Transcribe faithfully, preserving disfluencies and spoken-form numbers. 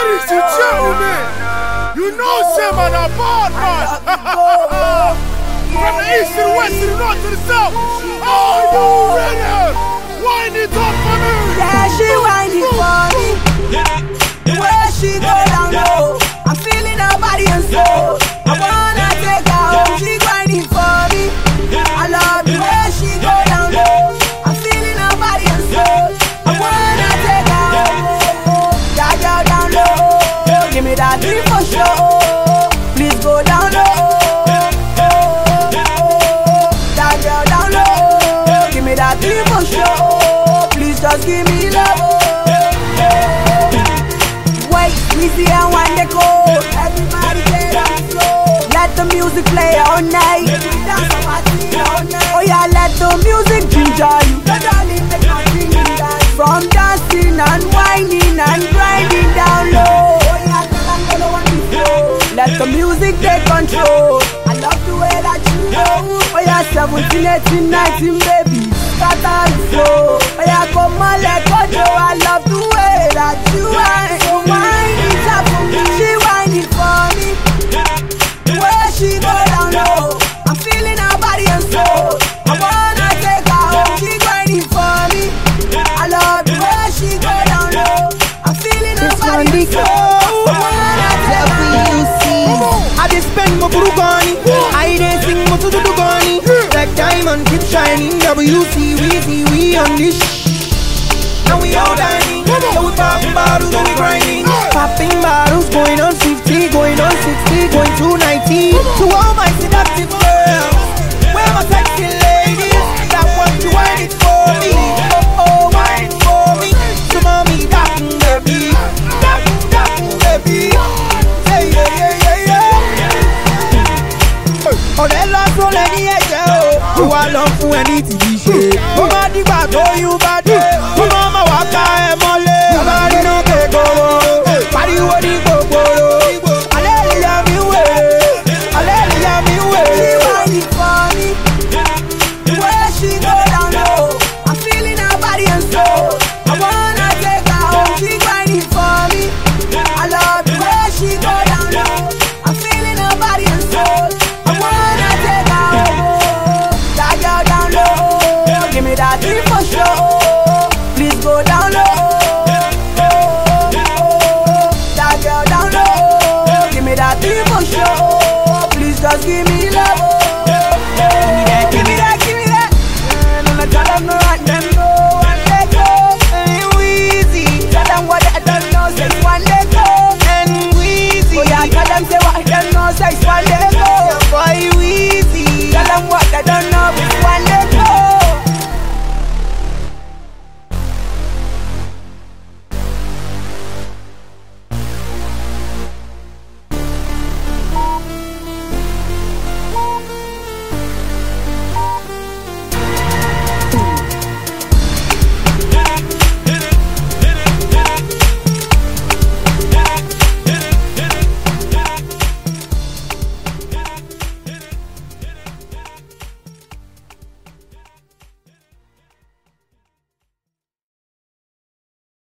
Ladies and gentlemen, you know Sam on a bad man. From the east to the west to the north to the south. Are you ready? Wind it up for me. Yeah, she wind it for me. The way she go down low, I'm feeling her body and soul. I wanna take her home. She grinding for me. I love the way she go down low. I'm feeling her body and soul. I wanna take her home. That girl down low, give me that drink for sure. Please go down low. That girl down low, give me that drink for sure. Please just give me love. Wait, we see and wind the code. Everybody play that flow. Let the music play all night. Dance on my team all night. Oh yeah, let the music ginger you. The darling make my singing dance. From dancing and whining and grinding down low. Oh yeah, tell them they don't want to flow. Let the music take control. I love the way that you know. Oh yeah, seventeen, eighteen, nineteen, baby. Scatter the flow. Oh yeah, come on, let go. I love the way that you whine. So whine it up for me. She whine it for me. The way she go down low, I'm feeling her body and soul. I wanna take her home. She grinding for me. I love the way she go down low. I'm feeling her body and soul. I wanna take her home. I just spend my Burugani. I didn't sing my Tudugani. Like diamond keep shining. W C, we see, we on this. And we all dining. So we popping bottles and we grinding. Popping bottles, going on fifty, going on sixty, going to ninety. To all my seductive girls, where my sexy ladies that want to wine it for me. Oh, oh, wine it for me. So mommy, that baby, that, that baby. Say yeah, yeah, yeah, yeah. Oh, they lost all any edge, oh. You are love for any T V show. Oh, my diva, oh, you bad. Oh, mama, waka, eh, mole. Nobody no ke go. Party, what do you go, go? Hallelujah, me way. Hallelujah, me way. She whine it for me. The way she go down low, I'm feeling her body and soul. I wanna take her home. She grinding for me. I love the way she go down low. I'm feeling her body and soul. I wanna take her home. That girl down low, give me that drink for sure. Please go down low. That girl down low, give me that drink for sure. Please just give me love.